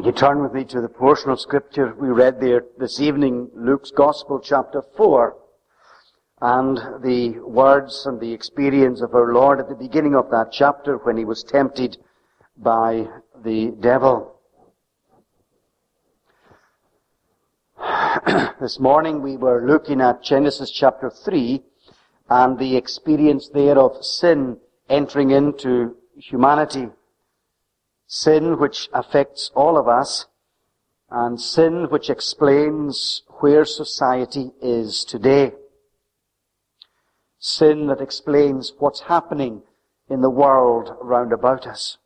Would you turn with me to the portion of Scripture we read there this evening, Luke's Gospel, chapter 4, and the words and the experience of our Lord at the beginning of that chapter when he was tempted by the devil. This morning we were looking at Genesis chapter 3 and the experience there of sin entering into humanity. Sin which affects all of us, and sin which explains where society is today. Sin that explains what's happening in the world round about us.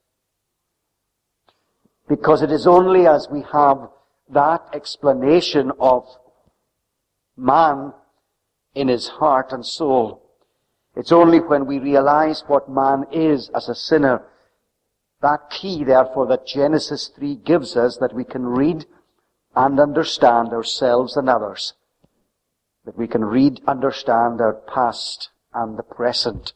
Because it is only as we have that explanation of man in his heart and soul, it's only when we realize what man is as a sinner, that key, therefore, that Genesis 3 gives us, that we can read and understand ourselves and others. That we can read, understand our past and the present.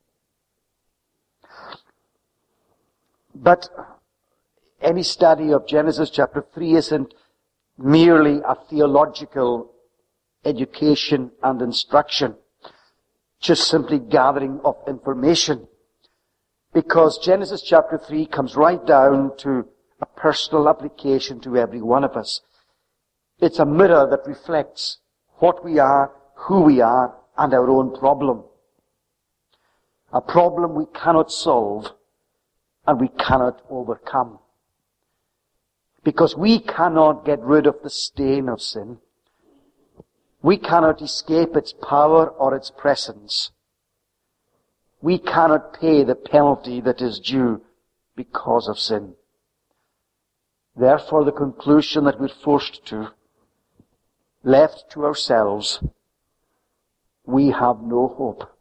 But any study of Genesis chapter 3 isn't merely a theological education and instruction, just simply gathering of information. Because Genesis chapter 3 comes right down to a personal application to every one of us. It's a mirror that reflects what we are, who we are, and our own problem. A problem we cannot solve and we cannot overcome. Because we cannot get rid of the stain of sin. We cannot escape its power or its presence. We cannot pay the penalty that is due because of sin. Therefore, the conclusion that we're forced to, left to ourselves, we have no hope.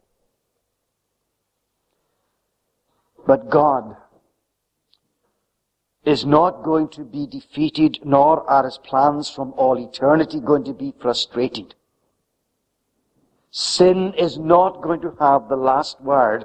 But God is not going to be defeated, nor are his plans from all eternity going to be frustrated. Sin is not going to have the last word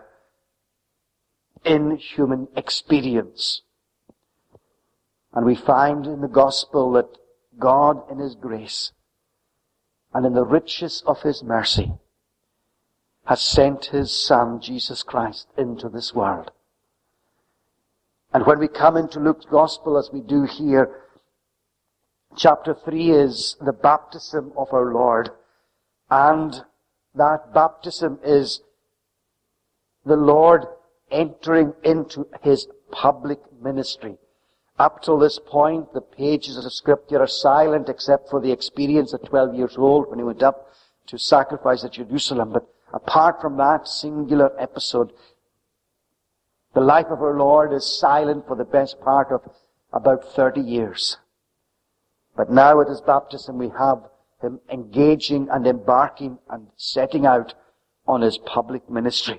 in human experience. And we find in the gospel that God in his grace and in the riches of his mercy has sent his Son, Jesus Christ, into this world. And when we come into Luke's gospel, as we do here, chapter 3 is the baptism of our Lord. And that baptism is the Lord entering into his public ministry. Up till this point, the pages of the Scripture are silent except for the experience at 12 years old when he went up to sacrifice at Jerusalem. But apart from that singular episode, the life of our Lord is silent for the best part of about 30 years. But now at his baptism we have him engaging and embarking and setting out on his public ministry.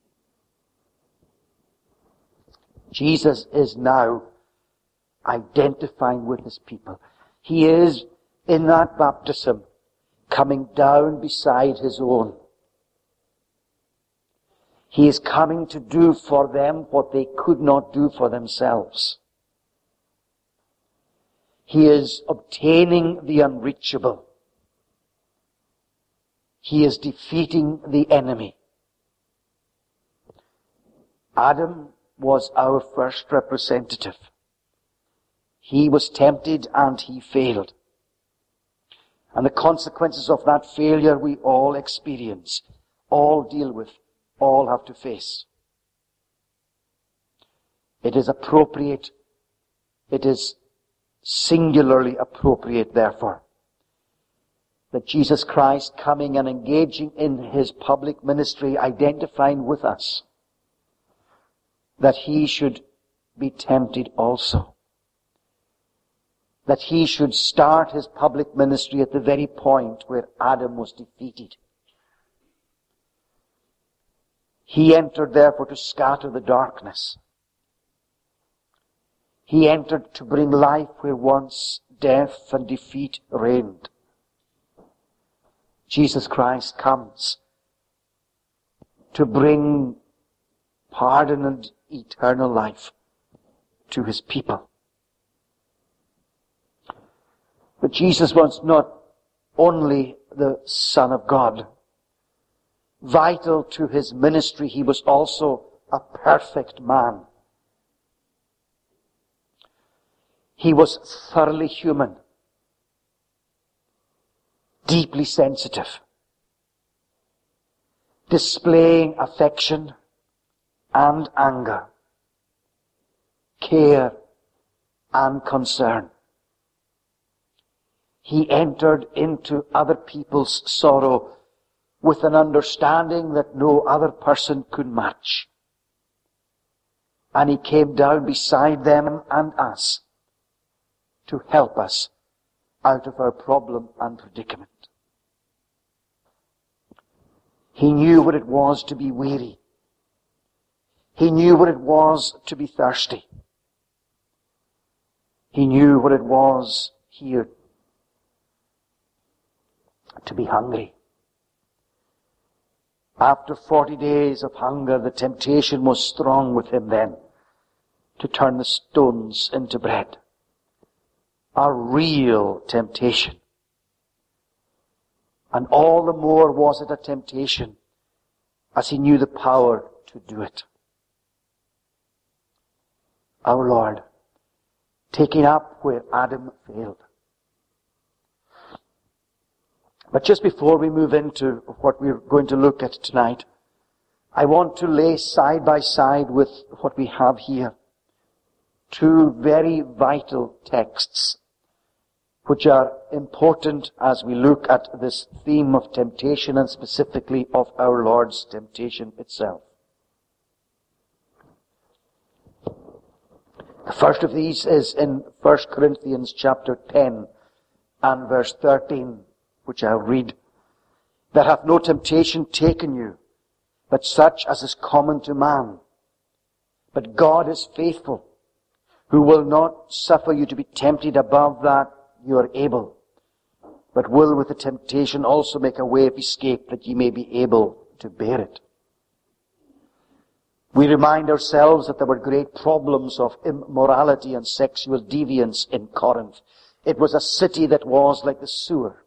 Jesus is now identifying with his people. He is, in that baptism, coming down beside his own. He is coming to do for them what they could not do for themselves. He is obtaining the unreachable. He is defeating the enemy. Adam was our first representative. He was tempted and he failed. And the consequences of that failure we all experience, all deal with, all have to face. It is appropriate, it is singularly appropriate, therefore, that Jesus Christ coming and engaging in his public ministry, identifying with us, that he should be tempted also. That he should start his public ministry at the very point where Adam was defeated. He entered therefore to scatter the darkness. He entered to bring life where once death and defeat reigned. Jesus Christ comes to bring pardon and eternal life to his people. But Jesus was not only the Son of God. Vital to his ministry, he was also a perfect man. He was thoroughly human, deeply sensitive, displaying affection and anger, care and concern. He entered into other people's sorrow with an understanding that no other person could match. And he came down beside them and us to help us out of our problem and predicament. He knew what it was to be weary. He knew what it was to be thirsty. He knew what it was here to be hungry. After 40 days of hunger, the temptation was strong with him then to turn the stones into bread. A real temptation. And all the more was it a temptation as he knew the power to do it. Our Lord, taking up where Adam failed. But just before we move into what we're going to look at tonight, I want to lay side by side with what we have here two very vital texts which are important as we look at this theme of temptation and specifically of our Lord's temptation itself. The first of these is in 1 Corinthians chapter 10 and verse 13, which I'll read. There hath no temptation taken you, but such as is common to man. But God is faithful, who will not suffer you to be tempted above that you are able, but will with the temptation also make a way of escape that ye may be able to bear it. We remind ourselves that there were great problems of immorality and sexual deviance in Corinth. It was a city that was like the sewer.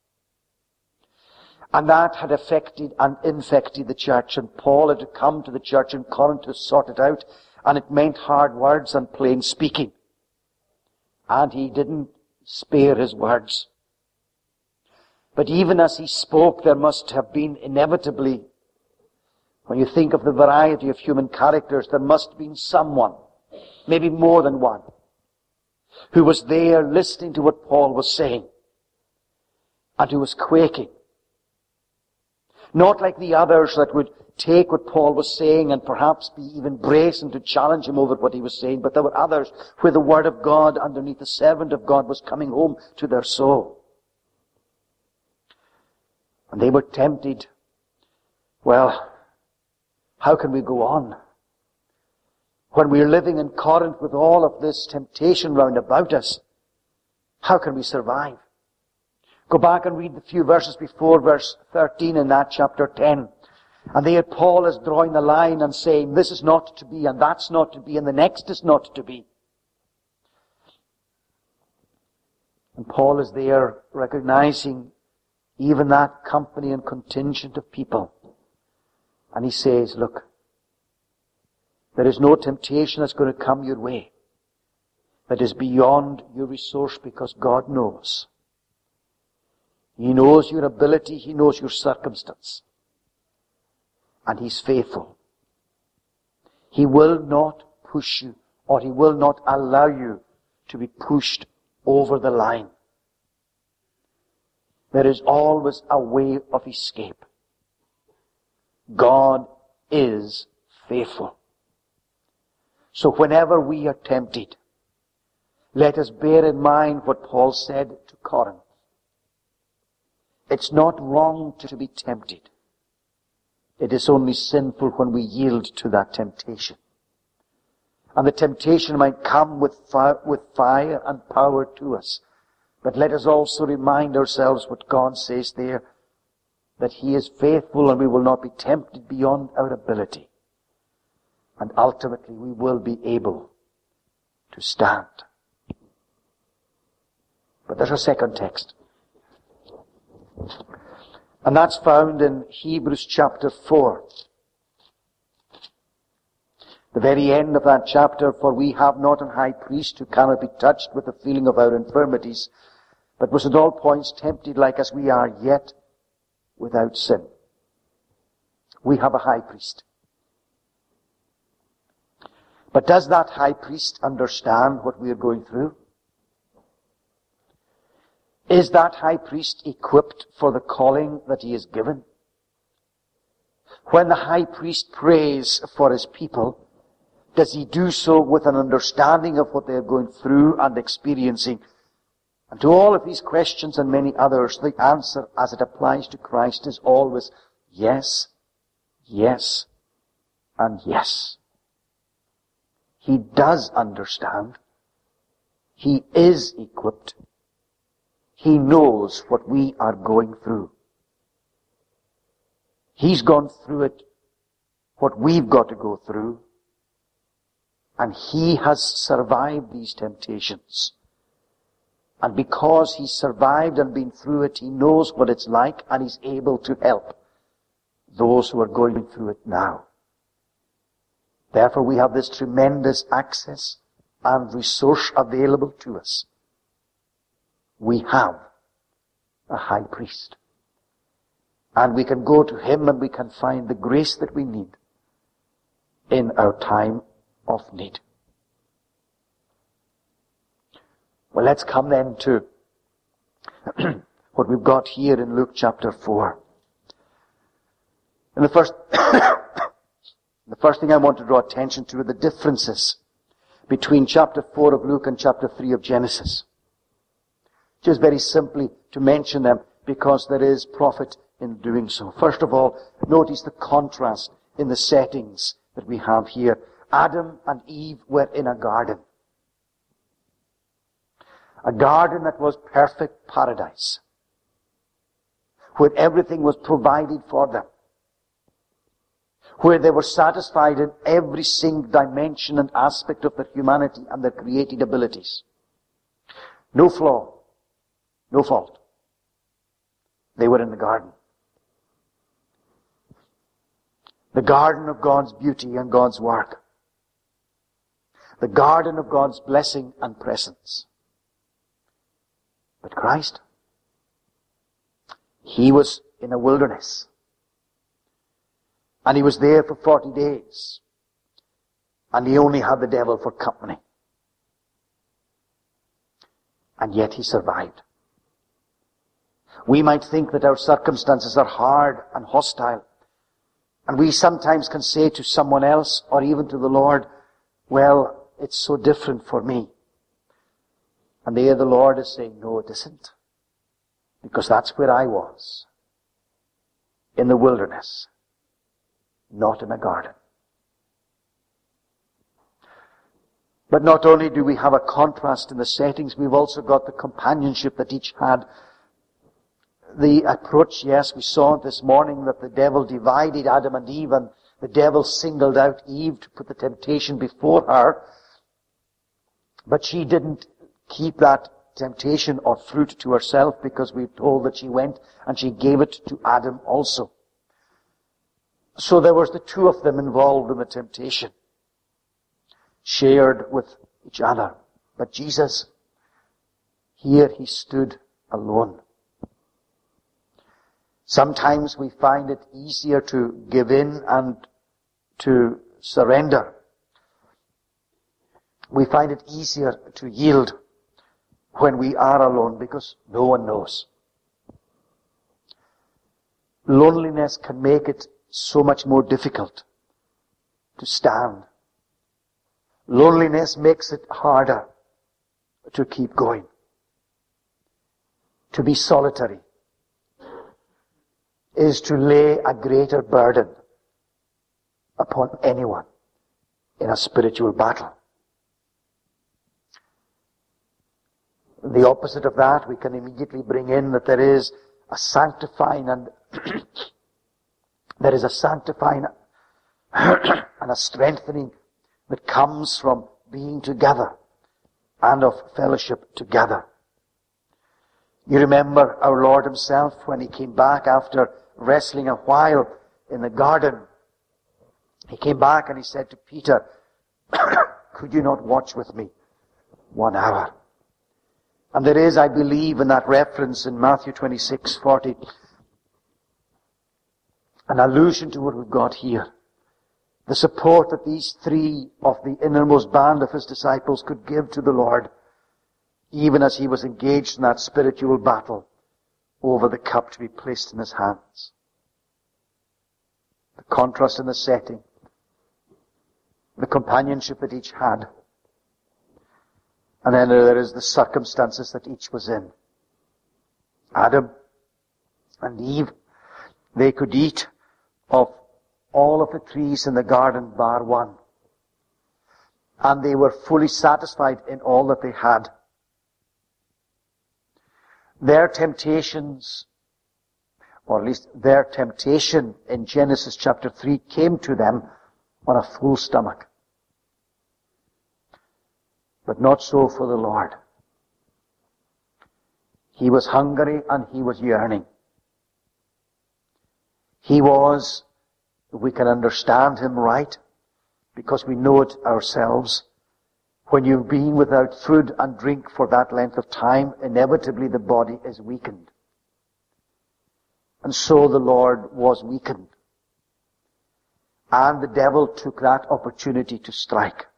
And that had affected and infected the church, and Paul had to come to the church in Corinth to sort it out, and it meant hard words and plain speaking. And he didn't spare his words. But even as he spoke, there must have been inevitably, when you think of the variety of human characters, there must have been someone, maybe more than one, who was there listening to what Paul was saying, and who was quaking. Not like the others that would take what Paul was saying and perhaps be even brazen to challenge him over what he was saying, but there were others where the word of God underneath the servant of God was coming home to their soul. And they were tempted. Well, how can we go on? When we're living in Corinth with all of this temptation round about us, how can we survive? Go back and read the few verses before verse 13 in that chapter 10. And there Paul is drawing the line and saying, this is not to be, and that's not to be, and the next is not to be. And Paul is there recognizing even that company and contingent of people. And he says, look, there is no temptation that's going to come your way that is beyond your resource, because God knows. He knows your ability. He knows your circumstance. And He's faithful. He will not push you, or He will not allow you to be pushed over the line. There is always a way of escape. God is faithful. So whenever we are tempted, let us bear in mind what Paul said to Corinth. It's not wrong to be tempted. It is only sinful when we yield to that temptation. And the temptation might come with fire and power to us. But let us also remind ourselves what God says there, that He is faithful and we will not be tempted beyond our ability. And ultimately we will be able to stand. But there's a second text. And that's found in Hebrews chapter 4. The very end of that chapter, for we have not an high priest who cannot be touched with the feeling of our infirmities, but was at all points tempted like as we are, yet without sin. We have a high priest. But does that high priest understand what we are going through? Is that high priest equipped for the calling that he is given? When the high priest prays for his people, does he do so with an understanding of what they are going through and experiencing? And to all of these questions and many others, the answer as it applies to Christ is always yes, yes, and yes. He does understand. He is equipped. He knows what we are going through. He's gone through it, what we've got to go through. And he has survived these temptations. And because he's survived and been through it, he knows what it's like and he's able to help those who are going through it now. Therefore we have this tremendous access and resource available to us. We have a high priest. And we can go to him and we can find the grace that we need in our time of need. Well, let's come then to what we've got here in Luke chapter 4. And the first thing I want to draw attention to are the differences between chapter 4 of Luke and chapter 3 of Genesis. Just very simply to mention them because there is profit in doing so. First of all, notice the contrast in the settings that we have here. Adam and Eve were in a garden. A garden that was perfect paradise, where everything was provided for them, where they were satisfied in every single dimension and aspect of their humanity and their created abilities. No flaw, no fault. They were in the garden. The garden of God's beauty and God's work. The garden of God's blessing and presence. But Christ, he was in a wilderness. And he was there for 40 days. And he only had the devil for company. And yet he survived. We might think that our circumstances are hard and hostile. And we sometimes can say to someone else, or even to the Lord, well, it's so different for me. And there the Lord is saying, no, it isn't. Because that's where I was. In the wilderness. Not in a garden. But not only do we have a contrast in the settings, we've also got the companionship that each had. The approach, yes, we saw this morning that the devil divided Adam and Eve, and the devil singled out Eve to put the temptation before her. But she didn't keep that temptation or fruit to herself, because we're told that she went and she gave it to Adam also. So there was the two of them involved in the temptation, shared with each other. But Jesus, here he stood alone. Sometimes we find it easier to give in and to surrender. We find it easier to yield when we are alone because no one knows. Loneliness can make it so much more difficult to stand. Loneliness makes it harder to keep going. To be solitary is to lay a greater burden upon anyone in a spiritual battle. The opposite of that, we can immediately bring in that there is a sanctifying and there is a sanctifying and a strengthening that comes from being together and of fellowship together. You remember our Lord himself when he came back after wrestling a while in the garden. He came back and he said to Peter, could you not watch with me 1 hour? And there is, I believe, in that reference in Matthew 26:40, an allusion to what we've got here. The support that these three of the innermost band of his disciples could give to the Lord, even as he was engaged in that spiritual battle over the cup to be placed in his hands. The contrast in the setting, the companionship that each had, and then there is the circumstances that each was in. Adam and Eve, they could eat of all of the trees in the garden bar one. And they were fully satisfied in all that they had. Their temptations, or at least their temptation in Genesis chapter 3 came to them on a full stomach. But not so for the Lord. He was hungry and he was yearning. He was, if we can understand him right, because we know it ourselves, when you've been without food and drink for that length of time, inevitably the body is weakened. And so the Lord was weakened. And the devil took that opportunity to strike.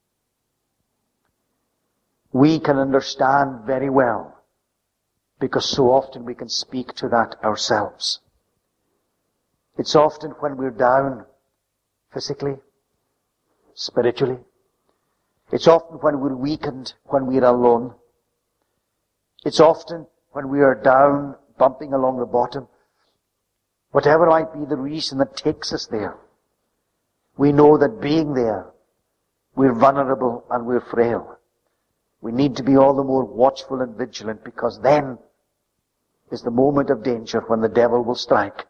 We can understand very well, because so often we can speak to that ourselves. It's often when we're down physically, spiritually. It's often when we're weakened, when we're alone. It's often when we are down, bumping along the bottom. Whatever might be the reason that takes us there, we know that being there, we're vulnerable and we're frail. We need to be all the more watchful and vigilant, because then is the moment of danger when the devil will strike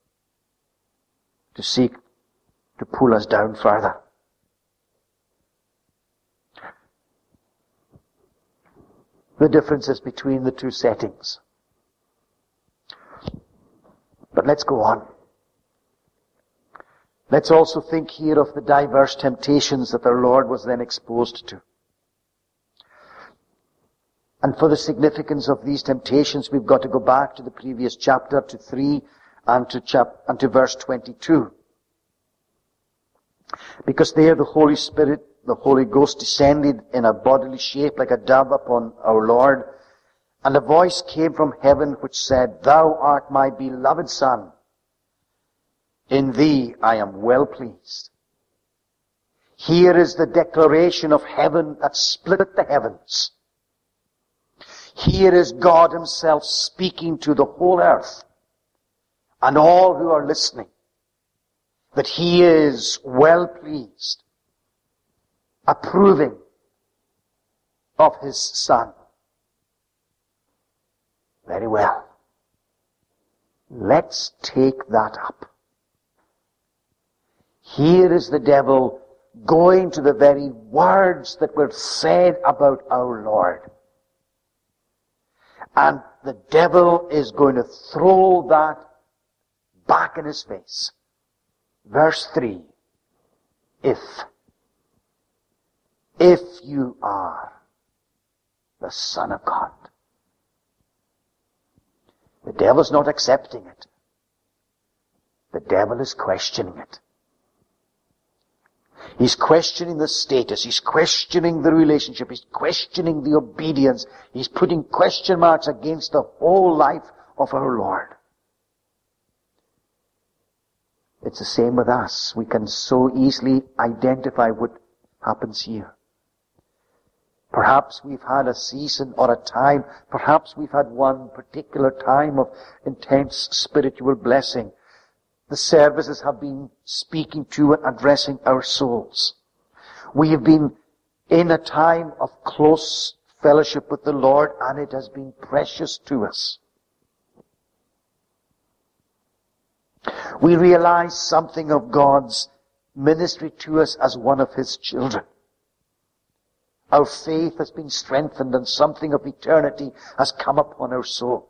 to seek to pull us down further. The differences between the two settings. But let's go on. Let's also think here of the diverse temptations that our Lord was then exposed to. And for the significance of these temptations, we've got to go back to the previous chapter, to 3 and to verse 22. Because there the Holy Spirit, the Holy Ghost descended in a bodily shape like a dove upon our Lord. And a voice came from heaven which said, Thou art my beloved Son. In thee I am well pleased. Here is the declaration of heaven that split the heavens. Here is God himself speaking to the whole earth and all who are listening, that he is well pleased, approving of his Son. Very well. Let's take that up. Here is the devil going to the very words that were said about our Lord. And the devil is going to throw that back in his face. Verse 3. If you are the Son of God. The devil's not accepting it. The devil is questioning it. He's questioning the status. He's questioning the relationship. He's questioning the obedience. He's putting question marks against the whole life of our Lord. It's the same with us. We can so easily identify what happens here. Perhaps we've had a season or a time, perhaps we've had one particular time of intense spiritual blessing. The services have been speaking to and addressing our souls. We have been in a time of close fellowship with the Lord, and it has been precious to us. We realize something of God's ministry to us as one of his children. Our faith has been strengthened and something of eternity has come upon our soul.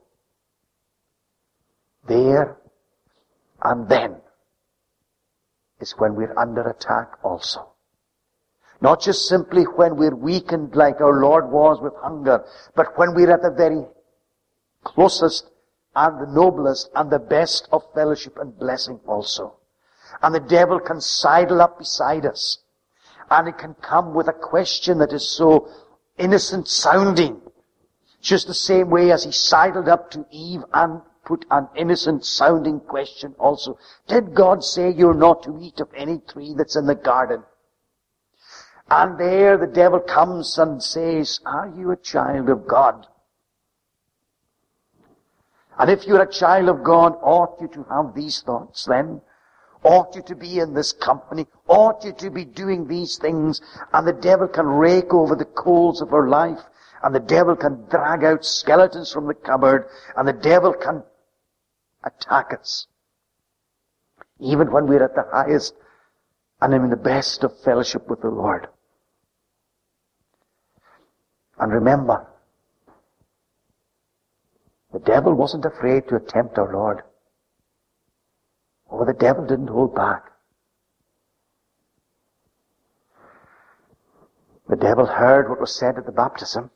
There and then is when we're under attack also. Not just simply when we're weakened like our Lord was with hunger, but when we're at the very closest and the noblest and the best of fellowship and blessing also. And the devil can sidle up beside us. And it can come with a question that is so innocent sounding. Just the same way as he sidled up to Eve and put an innocent sounding question also. Did God say you're not to eat of any tree that's in the garden? And there the devil comes and says, are you a child of God? And if you're a child of God, ought you to have these thoughts then? Ought you to be in this company? Ought you to be doing these things? And the devil can rake over the coals of our life. And the devil can drag out skeletons from the cupboard. And the devil can attack us. Even when we're at the highest and in the best of fellowship with the Lord. And remember, the devil wasn't afraid to tempt our Lord. Oh, the devil didn't hold back. The devil heard what was said at the baptism.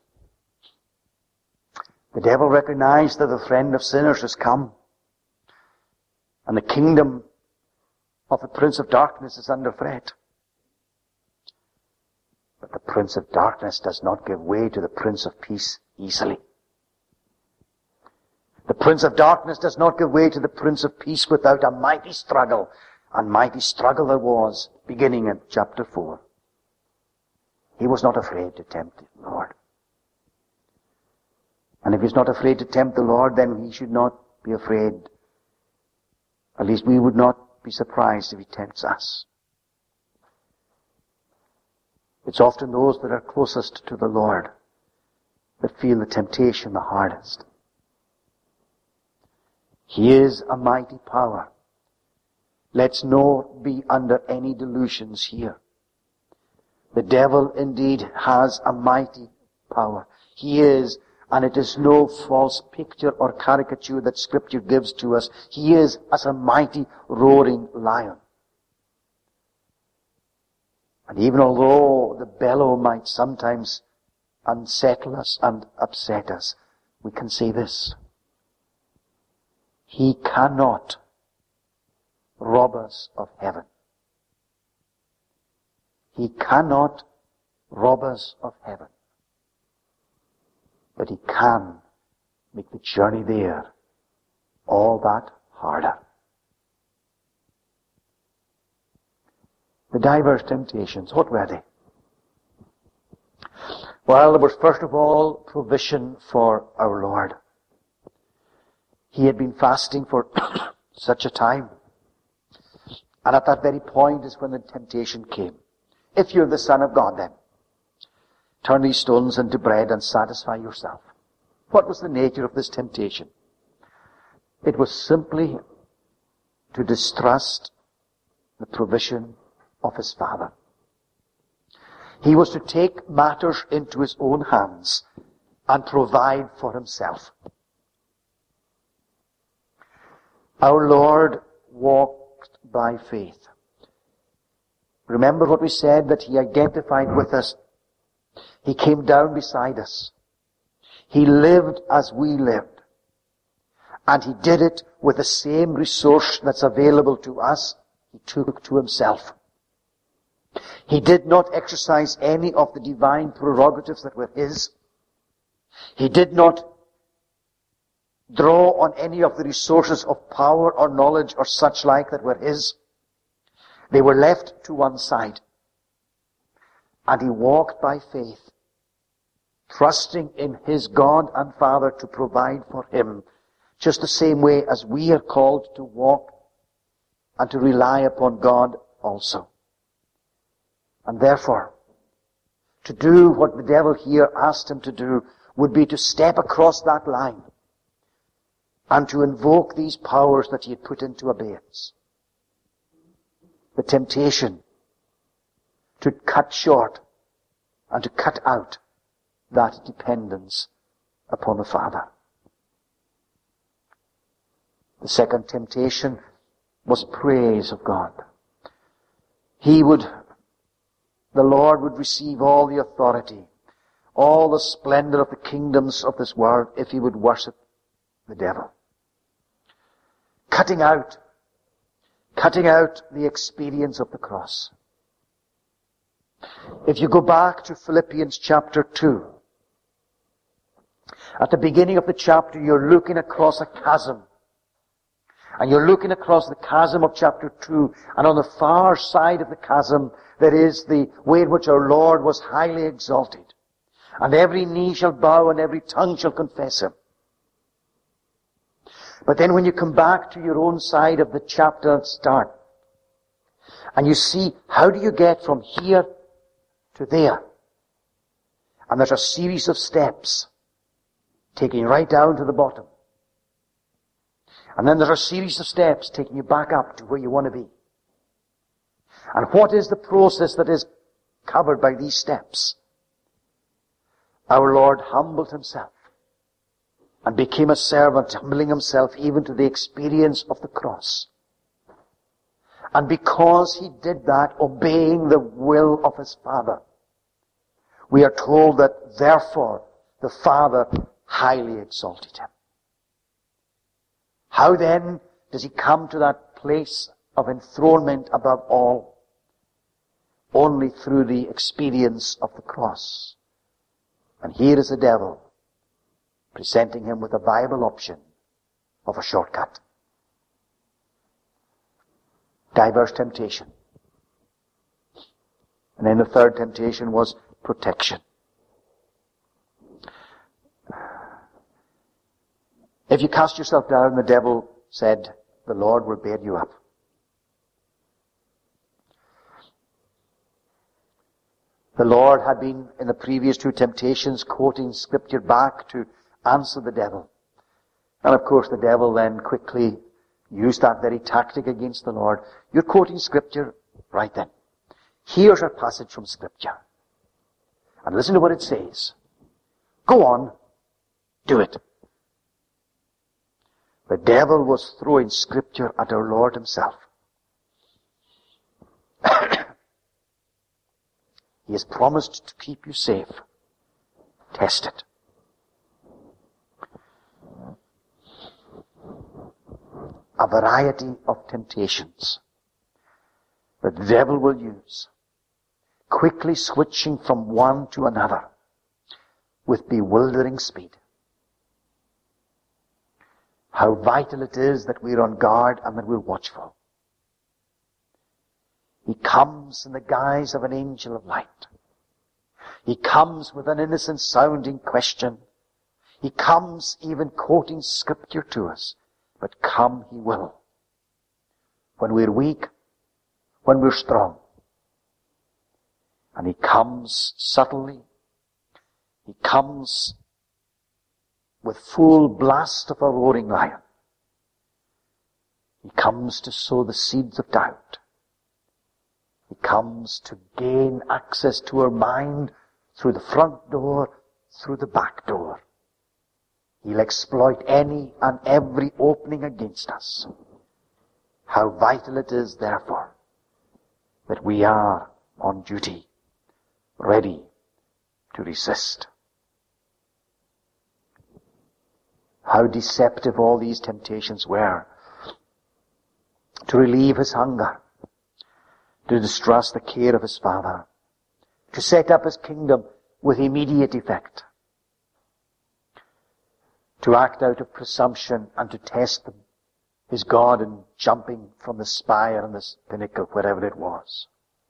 The devil recognized that the friend of sinners has come. And the kingdom of the prince of darkness is under threat. But the prince of darkness does not give way to the prince of peace easily. The prince of darkness does not give way to the prince of peace without a mighty struggle. And mighty struggle there was, beginning in chapter 4. He was not afraid to tempt the Lord. And if he's not afraid to tempt the Lord, then he should not be afraid. At least we would not be surprised if he tempts us. It's often those that are closest to the Lord that feel the temptation the hardest. He is a mighty power. Let's not be under any delusions here. The devil indeed has a mighty power. He is, and it is no false picture or caricature that Scripture gives to us. He is as a mighty roaring lion. And even although the bellow might sometimes unsettle us and upset us, we can say this. He cannot rob us of heaven. He cannot rob us of heaven. But he can make the journey there all that harder. The diverse temptations, what were they? Well, there was first of all provision for our Lord. He had been fasting for such a time. And at that very point is when the temptation came. If you're the Son of God then, turn these stones into bread and satisfy yourself. What was the nature of this temptation? It was simply to distrust the provision of his Father. He was to take matters into his own hands and provide for himself. Our Lord walked by faith. Remember what we said, that he identified with us. He came down beside us. He lived as we lived. And he did it with the same resource that's available to us. He took to himself. He did not exercise any of the divine prerogatives that were his. He did not draw on any of the resources of power or knowledge or such like that were his. They were left to one side. And he walked by faith, trusting in his God and Father to provide for him, just the same way as we are called to walk and to rely upon God also. And therefore, to do what the devil here asked him to do would be to step across that line and to invoke these powers that he had put into abeyance. The temptation to cut short and to cut out that dependence upon the Father. The second temptation was praise of God. The Lord would receive all the authority, all the splendor of the kingdoms of this world if he would worship the devil. Cutting out the experience of the cross. If you go back to Philippians chapter 2, at the beginning of the chapter you're looking across a chasm. And you're looking across the chasm of chapter 2, and on the far side of the chasm there is the way in which our Lord was highly exalted. And every knee shall bow and every tongue shall confess him. But then when you come back to your own side of the chapter and start, and you see, how do you get from here to there? And there's a series of steps taking you right down to the bottom. And then there's a series of steps taking you back up to where you want to be. And what is the process that is covered by these steps? Our Lord humbled himself and became a servant, humbling himself even to the experience of the cross. And because he did that, obeying the will of his Father, we are told that therefore the Father highly exalted him. How then does he come to that place of enthronement above all? Only through the experience of the cross. And here is the devil presenting him with a viable option of a shortcut. Diverse temptation. And then the third temptation was protection. If you cast yourself down, the devil said, the Lord will bear you up. The Lord had been, in the previous two temptations, quoting scripture back to answer the devil. And of course the devil then quickly used that very tactic against the Lord. You're quoting scripture, right then. Here's a passage from scripture. And listen to what it says. Go on, do it. The devil was throwing scripture at our Lord himself. He has promised to keep you safe. Test it. A variety of temptations that the devil will use, quickly switching from one to another with bewildering speed. How vital it is that we're on guard and that we're watchful. He comes in the guise of an angel of light. He comes with an innocent sounding question. He comes even quoting scripture to us. But come he will. When we're weak, when we're strong. And he comes subtly. He comes with full blast of a roaring lion. He comes to sow the seeds of doubt. He comes to gain access to our mind through the front door, through the back door. He'll exploit any and every opening against us. How vital it is, therefore, that we are on duty, ready to resist. How deceptive all these temptations were. To relieve his hunger, to distrust the care of his Father, to set up his kingdom with immediate effect, to act out of presumption and to test his God in jumping from the spire and the pinnacle, wherever it was.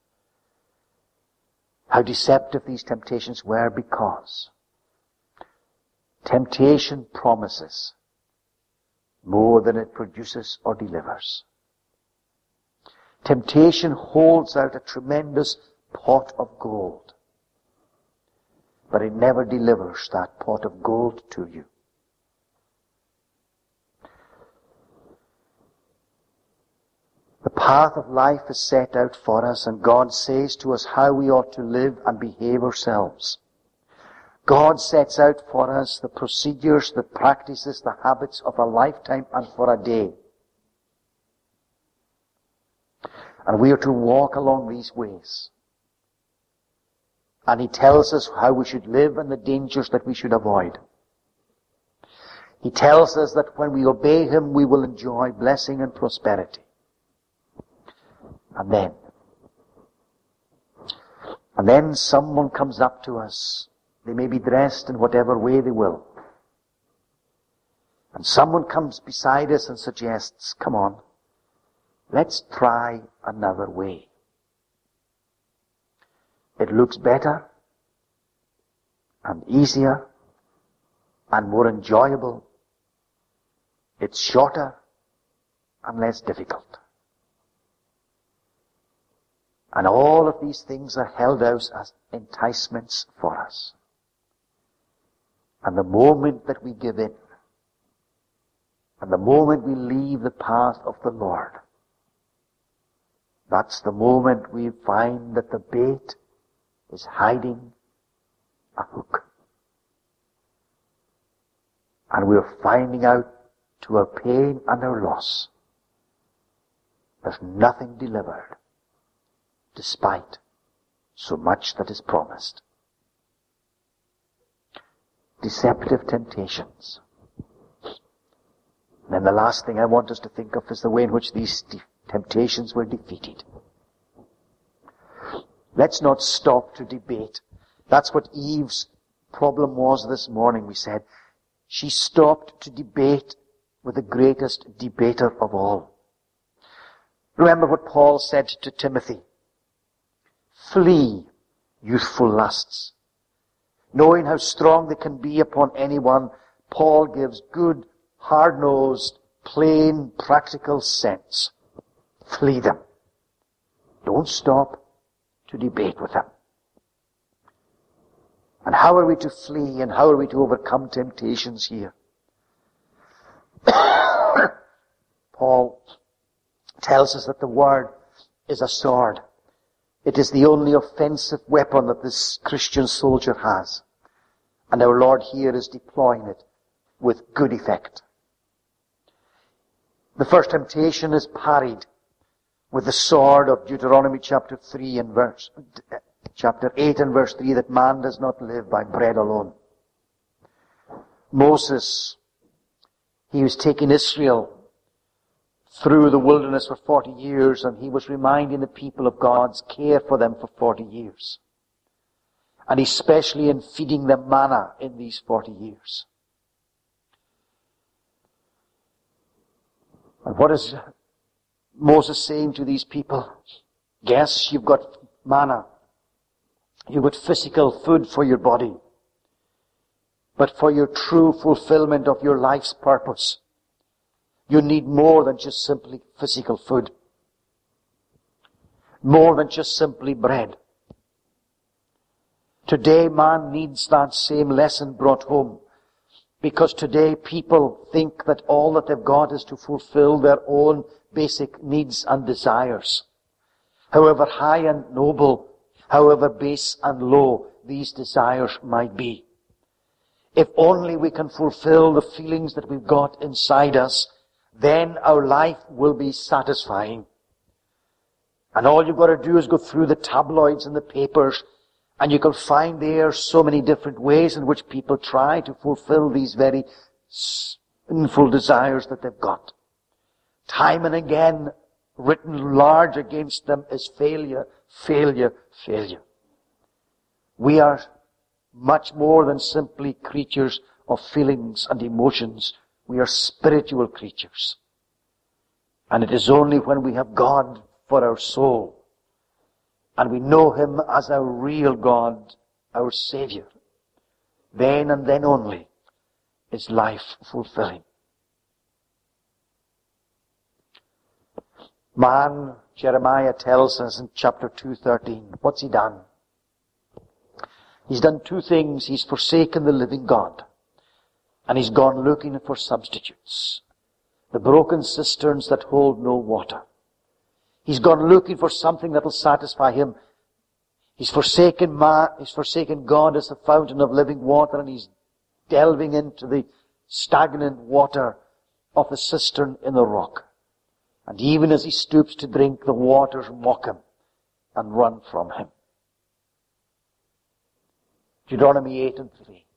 How deceptive these temptations were, because temptation promises more than it produces or delivers. Temptation holds out a tremendous pot of gold, but it never delivers that pot of gold to you. The path of life is set out for us, and God says to us how we ought to live and behave ourselves. God sets out for us the procedures, the practices, the habits of a lifetime and for a day. And we are to walk along these ways. And He tells us how we should live and the dangers that we should avoid. He tells us that when we obey Him, we will enjoy blessing and prosperity. And then someone comes up to us. They may be dressed in whatever way they will. And someone comes beside us and suggests, come on, let's try another way. It looks better and easier and more enjoyable. It's shorter and less difficult. And all of these things are held out as enticements for us. And the moment that we give in, and the moment we leave the path of the Lord, that's the moment we find that the bait is hiding a hook. And we're finding out to our pain and our loss, there's nothing delivered, despite so much that is promised. Deceptive temptations. And then the last thing I want us to think of is the way in which these temptations were defeated. Let's not stop to debate. That's what Eve's problem was this morning, we said. She stopped to debate with the greatest debater of all. Remember what Paul said to Timothy. Flee youthful lusts. Knowing how strong they can be upon anyone, Paul gives good, hard-nosed, plain, practical sense. Flee them. Don't stop to debate with them. And how are we to flee and how are we to overcome temptations here? Paul tells us that the Word is a sword. It is the only offensive weapon that this Christian soldier has. And our Lord here is deploying it with good effect. The first temptation is parried with the sword of Deuteronomy chapter 8 and verse 3, that man does not live by bread alone. Moses, he was taking Israel through the wilderness for 40 years, and he was reminding the people of God's care for them for 40 years. And especially in feeding them manna in these 40 years. And what is Moses saying to these people? Yes, you've got manna. You've got physical food for your body. But for your true fulfillment of your life's purpose, you need more than just simply physical food. More than just simply bread. Today man needs that same lesson brought home. Because today people think that all that they've got is to fulfill their own basic needs and desires. However high and noble, however base and low these desires might be. If only we can fulfill the feelings that we've got inside us, then our life will be satisfying. And all you've got to do is go through the tabloids and the papers, and you can find there so many different ways in which people try to fulfill these very sinful desires that they've got. Time and again, written large against them is failure, failure, failure. We are much more than simply creatures of feelings and emotions. We are spiritual creatures. And it is only when we have God for our soul, and we know Him as our real God, our Savior, then and then only is life fulfilling. Man, Jeremiah tells us in chapter 2:13, what's he done? He's done two things. He's forsaken the living God, and he's gone looking for substitutes. The broken cisterns that hold no water. He's gone looking for something that will satisfy him. He's forsaken God as the fountain of living water, and he's delving into the stagnant water of the cistern in the rock. And even as he stoops to drink, the waters mock him and run from him. Deuteronomy 8:3.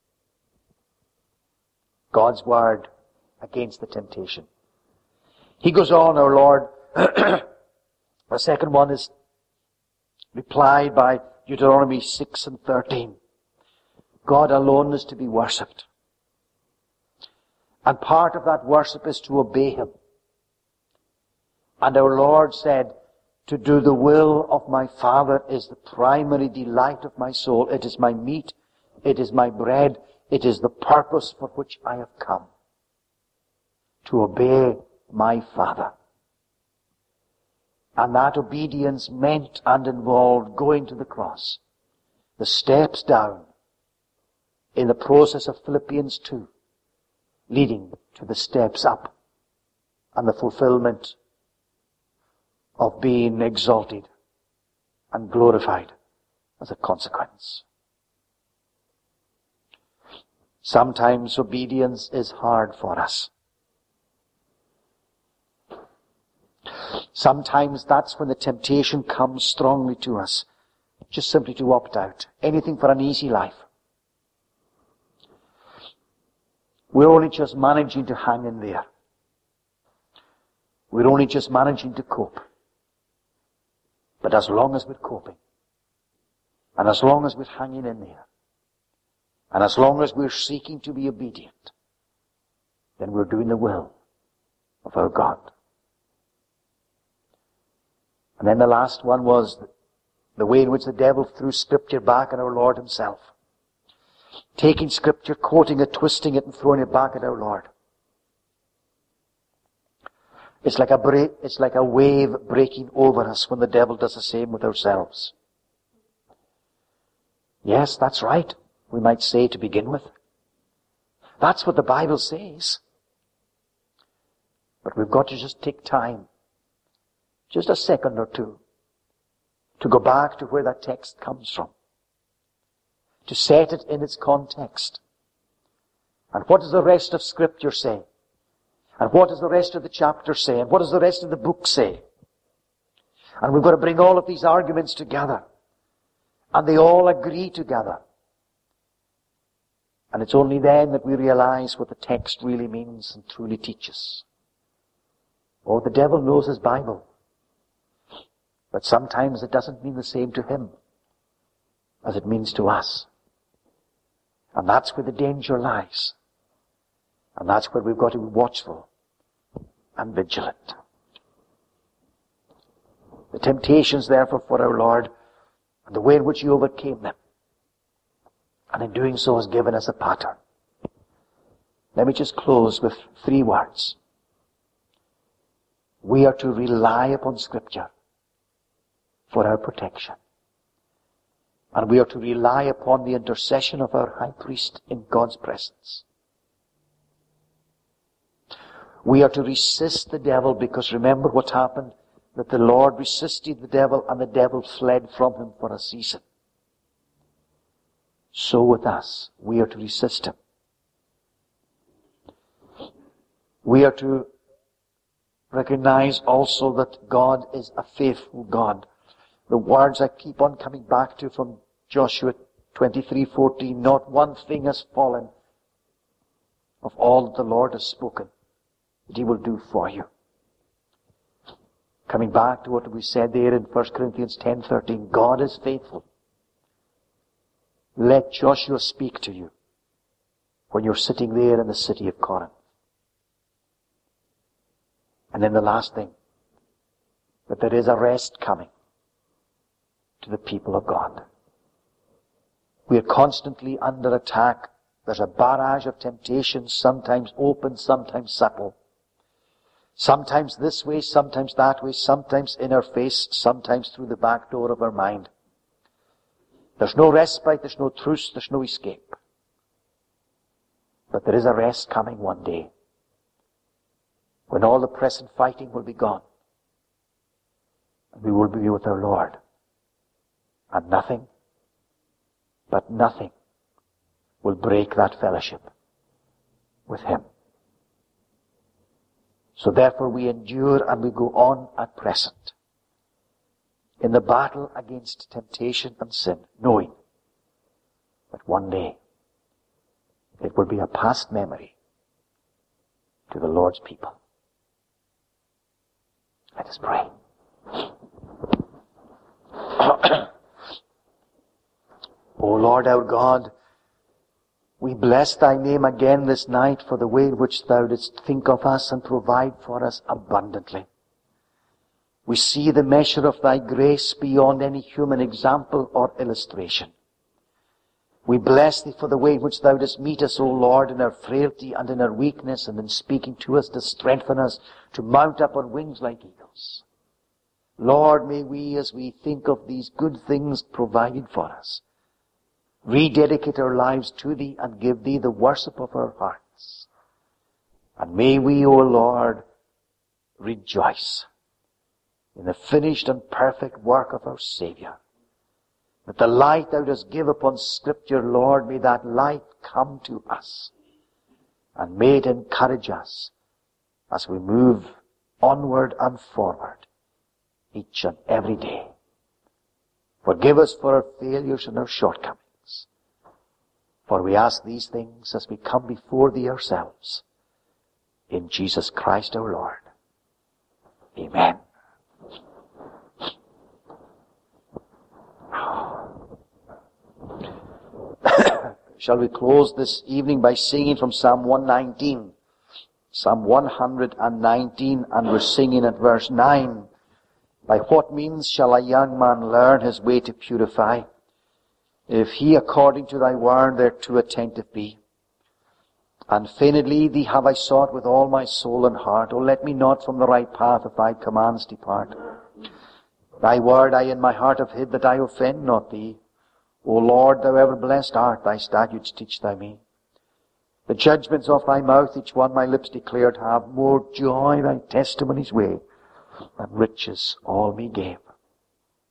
God's word against the temptation. He goes on, our Lord. The second one is replied by Deuteronomy 6:13. God alone is to be worshipped. And part of that worship is to obey him. And our Lord said, to do the will of my Father is the primary delight of my soul. It is my meat. It is my bread. It is the purpose for which I have come. To obey my Father. And that obedience meant and involved going to the cross. The steps down in the process of Philippians 2, leading to the steps up and the fulfillment of being exalted and glorified as a consequence. Sometimes obedience is hard for us. Sometimes that's when the temptation comes strongly to us, just simply to opt out. Anything for an easy life. We're only just managing to hang in there. We're only just managing to cope. But as long as we're coping, and as long as we're hanging in there, and as long as we're seeking to be obedient, then we're doing the will of our God. And then the last one was the way in which the devil threw Scripture back at our Lord himself. Taking Scripture, quoting it, twisting it, and throwing it back at our Lord. It's like a wave breaking over us when the devil does the same with ourselves. Yes, that's right, we might say to begin with. That's what the Bible says. But we've got to just take time, just a second or two, to go back to where that text comes from, to set it in its context. And what does the rest of Scripture say? And what does the rest of the chapter say? And what does the rest of the book say? And we've got to bring all of these arguments together. And they all agree together. And it's only then that we realize what the text really means and truly teaches. Oh, the devil knows his Bible. But sometimes it doesn't mean the same to him as it means to us. And that's where the danger lies. And that's where we've got to be watchful and vigilant. The temptations, therefore, for our Lord, and the way in which he overcame them, and in doing so has given us a pattern. Let me just close with 3 words. We are to rely upon Scripture for our protection. And we are to rely upon the intercession of our high priest in God's presence. We are to resist the devil, because remember what happened, that the Lord resisted the devil and the devil fled from him for a season. So with us, we are to resist him. We are to recognize also that God is a faithful God. The words I keep on coming back to from Joshua 23:14, not one thing has fallen of all that the Lord has spoken that he will do for you. Coming back to what we said there in 1 Corinthians 10:13, God is faithful. Let Joshua speak to you when you're sitting there in the city of Corinth. And then the last thing, that there is a rest coming to the people of God. We are constantly under attack. There's a barrage of temptations, sometimes open, sometimes subtle. Sometimes this way, sometimes that way, sometimes in our face, sometimes through the back door of our mind. There's no respite, there's no truce, there's no escape. But there is a rest coming one day, when all the present fighting will be gone. and we will be with our Lord. And nothing, but nothing, will break that fellowship with Him. So therefore we endure and we go on at present in the battle against temptation and sin, knowing that one day it will be a past memory to the Lord's people. Let us pray. O Lord our God, we bless Thy name again this night for the way in which Thou didst think of us and provide for us abundantly. We see the measure of Thy grace beyond any human example or illustration. We bless Thee for the way in which Thou dost meet us, O Lord, in our frailty and in our weakness, and in speaking to us to strengthen us, to mount up on wings like eagles. Lord, may we, as we think of these good things provided for us, rededicate our lives to Thee and give Thee the worship of our hearts. And may we, O Lord, rejoice in the finished and perfect work of our Saviour. That the light Thou dost give upon Scripture, Lord, may that light come to us. And may it encourage us as we move onward and forward each and every day. Forgive us for our failures and our shortcomings. For we ask these things as we come before Thee ourselves. In Jesus Christ our Lord. Amen. Shall we close this evening by singing from Psalm 119? Psalm 119, and we're singing at verse 9. By what means shall a young man learn his way to purify? If he according to Thy word thereto attentive be. And feignedly Thee have I sought with all my soul and heart. O let me not from the right path of Thy commands depart. Thy word I in my heart have hid, that I offend not Thee. O Lord, Thou ever blessed art, Thy statutes teach Thou me. The judgments of Thy mouth, each one my lips declared have. More joy Thy testimonies weigh, than riches all me gave.